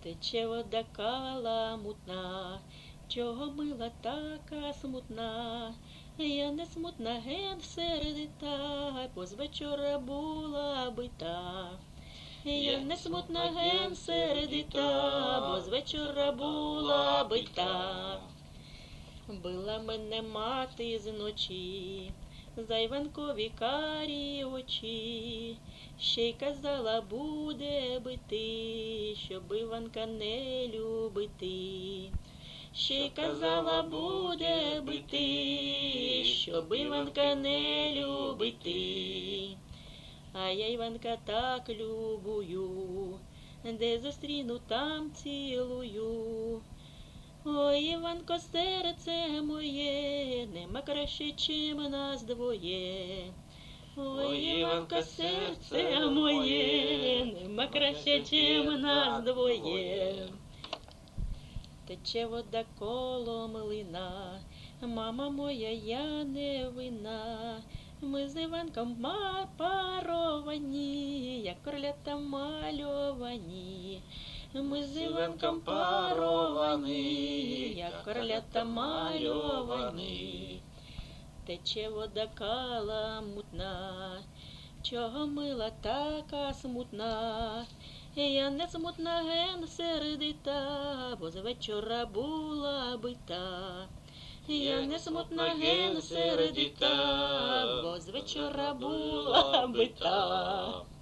Тече вода каламутна, чого мила така смутна? Я не смутна, ген сердита, бо з вечора була бита. Я не смутна, ген сердита, бо з вечора була бита. Била мене мати зночі, за Іванкові карі очі, ще й казала, буде бити, щоб Іванка не любити. Ще й казала, буде бити, щоб Іванка не любити. А я Іванка так любую, де зустріну, там цілую. Ой, Іванко, серце моє, нема краще, чим нас двоє. Ой, Іванко, серце моє, нема краще, чим нас двоє. Тече вода коло млина, мама моя, я не вина. Ми з Іванком паровані, як кролята мальовані. Ми з Іванком паровані, як кролята мальовані. Тече вода каламутна, чого мила така смутна? Я не смутна, ген сердита, бо з вечора була бита. Я не смутна, ген сердита, бо з вечора була бита.